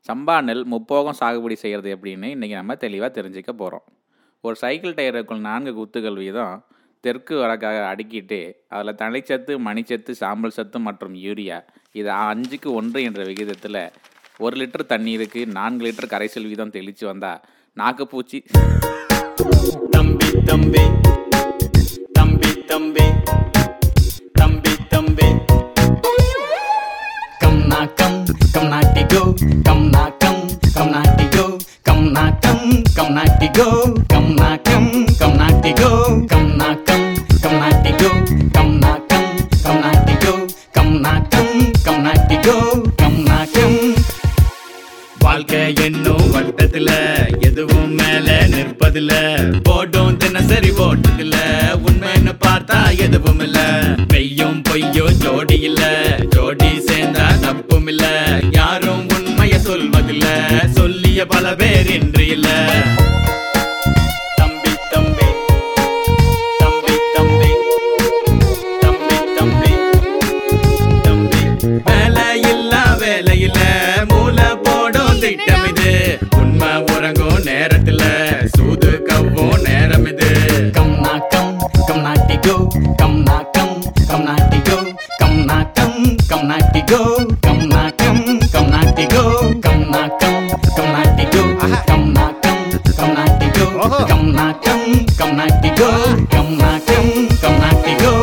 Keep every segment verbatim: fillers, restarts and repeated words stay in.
சம்பா நெல் முப்போகம் சாகுபடி செய்கிறது எப்படின்னு இன்றைக்கி நம்ம தெளிவாக தெரிஞ்சுக்க போகிறோம். ஒரு சைக்கிள் டயருக்குள் நான்கு குத்துகள் வீதம் தெற்கு வடக்காக அடுக்கிட்டு அதில் தழைச்சத்து, மணிச்சத்து, சாம்பல் சத்து மற்றும் யூரியா இது அஞ்சுக்கு ஒன்று என்ற விகிதத்தில் ஒரு லிட்டர் தண்ணீருக்கு நான்கு லிட்டர் கரைசல் வீதம் தெளித்து வந்தால் நாக்குப்பூச்சி தம்பி தம்பி தம்பி தம்பி தம்பி தம்பி கம் நா கம் கம் நாட்டி கோ கம் நா கம் கம் நாட்டி கோ கம் நா கம் கம் நாட்டி கோ கம் நா கம் கம் நாட்டி கோ கம் நா கம் கம் நாட்டி கோ கம் நா கம் கம் நாட்டி கோ கம் நா கம் கம் நாட்டி கோ கம் நா கம். வாழ்க்கை என்னும் வட்டத்துல எதுவும் மேல நிற்பதில்ல, போட்டும் தினசரி ஓட்டதில்ல, உண்மைன்னு பார்த்தா எதுவும் இல்ல, பெய்யும் பொய்யும் ஜோடி இல்ல, ஜோடி சேர்ந்தா தப்பும் இல்ல, யாரும் உண்மைய சொல்வதில்ல, சொல்லிய பல பேர் இன்று இல்ல. தம்பி தம்பி தம்பி தம்பி தம்பி தம்பி தம்பி வேலை இல்ல வேலை இல்ல மூளை போடும் திட்டம் இது, உண்மை உறங்கும் நேரத்துல சூது கவ்வும் நேரம் இது. கம் நா கம் கம் நாட்டி கோ கம் நா கம் கம் நாட்டி கோ கம் நா கம் கம் நாட்டி கோ கம் நா கம் கம் நாட்டி கோ கம் நா கம் கம் நாட்டி கோ கம் நா கம் கம் நாட்டி கோ கம் நா கம் கம் நாட்டி கோ கம் நா கம் கம் நாட்டி கோ.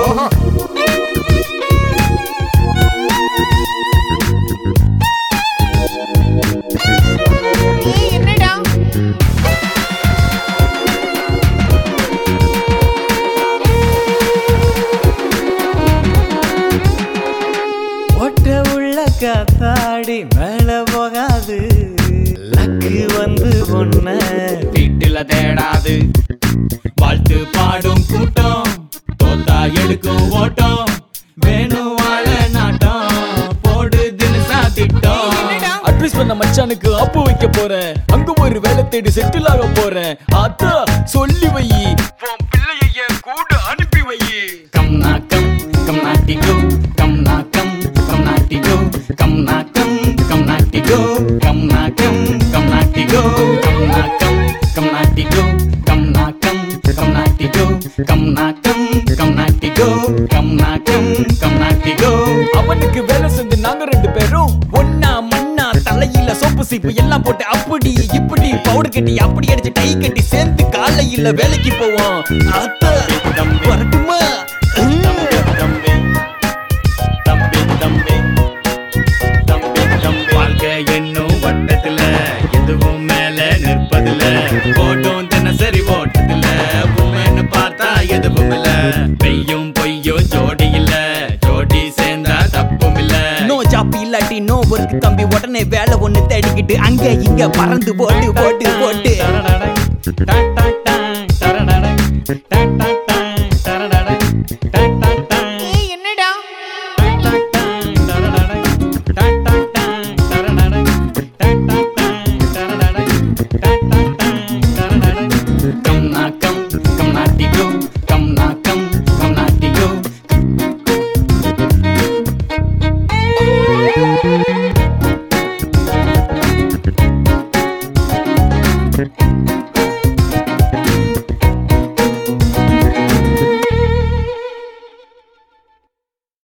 ஒட்ட உள்ள காத்தாடி மேல போகாது, லக்கு வந்து பொண்ண வீட்டுல தேடாது, வாழ்த்து பாடும் கூட்டம் தோத்தா எடுக்கும் ஓட்டம், வேணும் வாழ நாட்டம் போடு தினசா திட்டம். அட்வைஸ் பண்ண மச்சானுக்கு அப்பு வைக்க போறேன், அங்க ஒரு வேலை தேடி செட்டில் ஆக போறேன், அத்தா சொல்லி வை உன் பிள்ளைய கூட அனுப்பி வை. கம் நா கம் கம் நாட்டி கோ கம் நா கம் கம் நாட்டி கோ கம் நா கம் கம் நாட்டி கோ கம் நா கம் கம் நாட்டி கோ கம் நா கம் கம் நாட்டி கோ கம் நா கம் கம் நாட்டி கோ கம் நா கம் கம் நாட்டி கோ கம் நா கம் கம் நாட்டி கோ. அவனுக்கு வேலை செஞ்சு நாங்க ரெண்டு பேரும் ஒன்னா மண்ணா தலையில சோப்பு சீப்பு எல்லாம் போட்டு அப்படி இப்படி பவுடர் கட்டி அப்படி அடிச்சு டை கட்டி சேர்ந்து காலையில வேலைக்கு போவோம். அத்தா வரட்டுமா? தம்பி தம்பி தம்பி தம்பி தம்பி வாழ்க்கை என்னும் வட்டத்துல எதுவும் மேல நிற்பதில்ல, போட்டும் தினசரி ஓட்டதில்ல, உண்மைன்னு பார்த்தா எதுவும் இல்ல, பெய்யும் பொய்யும் ஜோடி இல்ல, ஜோடி சேர்ந்தா தப்பும் இல்ல. நோ ஜாப் இல்லாட்டி நோ ஒர்க் தம்பி, உடனே வேலை ஒண்ணு தேடிக்கிட்டு அங்க இங்க பறந்து போட்டு போட்டு போட்டு